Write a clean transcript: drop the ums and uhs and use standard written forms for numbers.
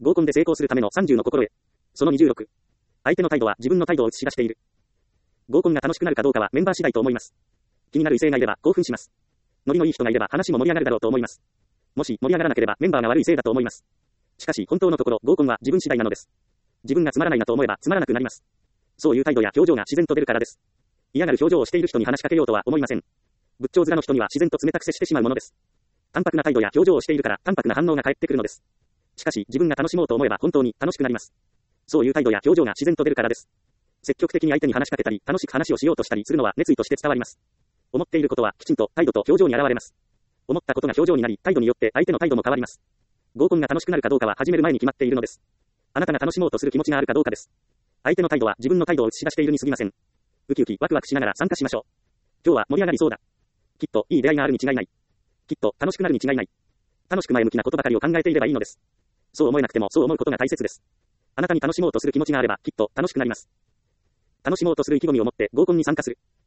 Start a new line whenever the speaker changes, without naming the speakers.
合コンで成功するための30の心得。その26。相手の態度は自分の態度を映し出している。合コンが楽しくなるかどうかはメンバー次第と思います。気になる異性がいれば興奮します。ノリのいい人がいれば話も盛り上がるだろうと思います。もし盛り上がらなければメンバーが悪いせいだと思います。しかし本当のところ合コンは自分次第なのです。自分がつまらないなと思えばつまらなくなります。そういう態度や表情が自然と出るからです。嫌がる表情をしている人に話しかけようとは思いません。仏頂面の人には自然と冷たく接してしまうものです。淡白な態度や表情をしているから淡白な反応が返ってくるのです。しかし自分が楽しもうと思えば本当に楽しくなります。そういう態度や表情が自然と出るからです。積極的に相手に話しかけたり楽しく話をしようとしたりするのは熱意として伝わります。思っていることはきちんと態度と表情に現れます。思ったことが表情になり態度によって相手の態度も変わります。合コンが楽しくなるかどうかは始める前に決まっているのです。あなたが楽しもうとする気持ちがあるかどうかです。相手の態度は自分の態度を映し出しているに過ぎません。ウキウキワクワクしながら参加しましょう。今日は盛り上がりそうだ。きっといい出会いがあるに違いない。きっと楽しくなるに違いない。楽しく前向きなことばかりを考えていればいいのです。そう思えなくてもそう思うことが大切です。あなたに楽しもうとする気持ちがあればきっと楽しくなります。楽しもうとする意気込みを持って合コンに参加する。